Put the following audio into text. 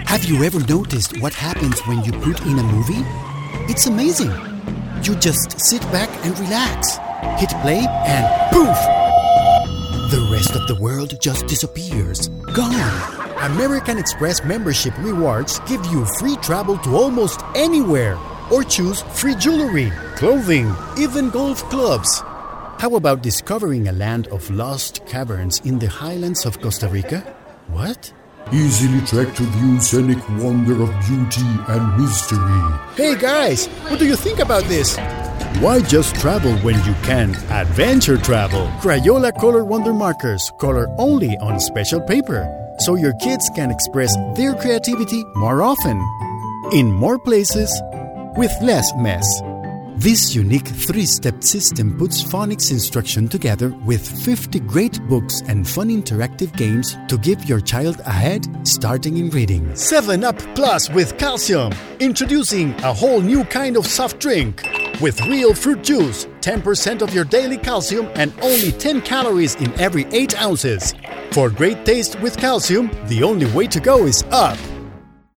Have you ever noticed what happens when you put in a movie? It's amazing. You just sit back and relax, hit play, and poof! The rest of the world just disappears. Gone. American Express membership rewards give you free travel to almost anywhere, or choose free jewelry, clothing, even golf clubs. How about discovering a land of lost caverns in the highlands of Costa Rica? What? Easily trek to view scenic wonder of beauty and mystery. Hey guys, what do you think about this? Why just travel when you can adventure travel? Crayola Color Wonder Markers, color only on special paper, so your kids can express their creativity more often, in more places, with less mess. This unique 3-step system puts phonics instruction together with 50 great books and fun interactive games to give your child a head starting in reading. 7-Up Plus with calcium. Introducing a whole new kind of soft drink. With real fruit juice, 10% of your daily calcium and only 10 calories in every 8 ounces. For great taste with calcium, the only way to go is up.